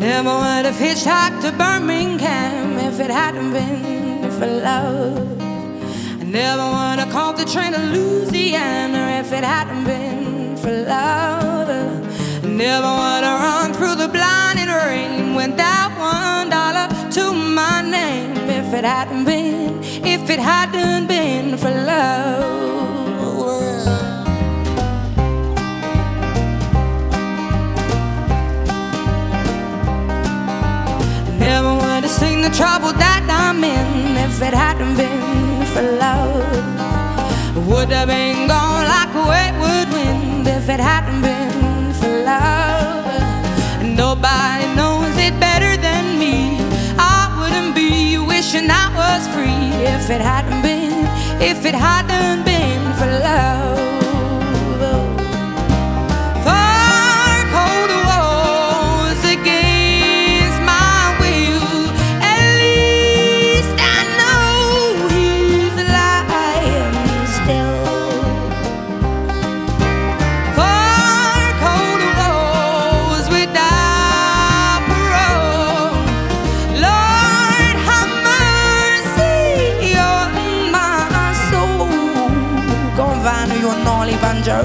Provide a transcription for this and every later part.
never would have hitchhiked to Birmingham if it hadn't been for love. I never would have caught the train to Louisiana if it hadn't been for love. I never would have run through the blinding rain without $1 to my name if it hadn't been for love. Never would have seen the trouble that I'm in if it hadn't been for love. Would have been gone like a wayward wind if it hadn't been for love. Nobody knows it better than me. I wouldn't be wishing I was free if it hadn't been for love. Your gnarly banjo.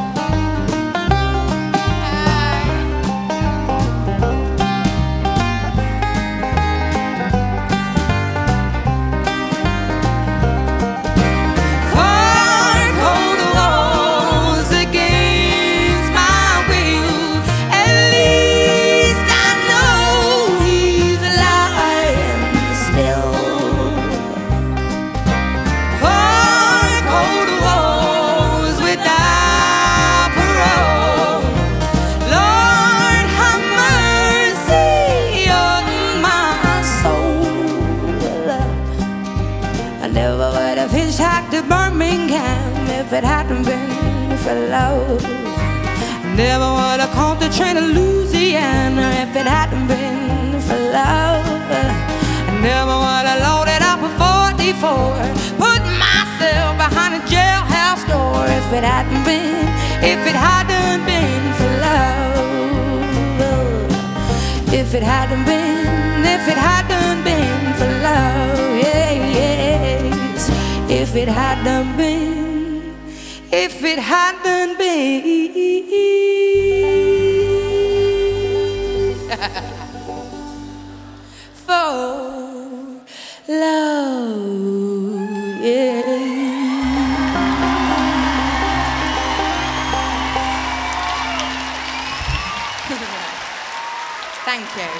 Never would have hitchhiked to Birmingham if it hadn't been for love. Never would have caught the train to Louisiana if it hadn't been for love. Never would have loaded up a 44, put myself behind a jailhouse door if it hadn't been for love. If it hadn't been for love, yeah, yes. If it hadn't been for love, yeah. Thank you.